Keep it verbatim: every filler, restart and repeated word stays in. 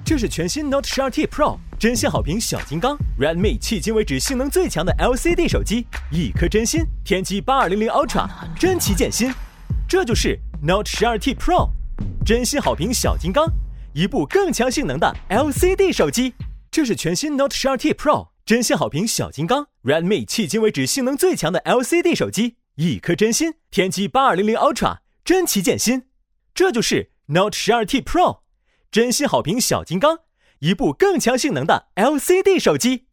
这是全新 Note 十二 T Pro， 真心好评小金刚 Redmi 迄今为止性能最强的 L C D 手机，一颗真心，天玑八二零零 Ultra， 真旗舰新。这就是 Note 十二 T Pro， 真心好评小金刚，一部更强性能的 L C D 手机。这是全新 Note 十二 T Pro， 真心好评小金刚 Redmi 迄今为止性能最强的 L C D 手机，一颗真心，天玑八二零零 Ultra， 真旗舰新。这就是 Note 十二 T Pro， 真心好评小金刚，一部更强性能的 L C D 手机。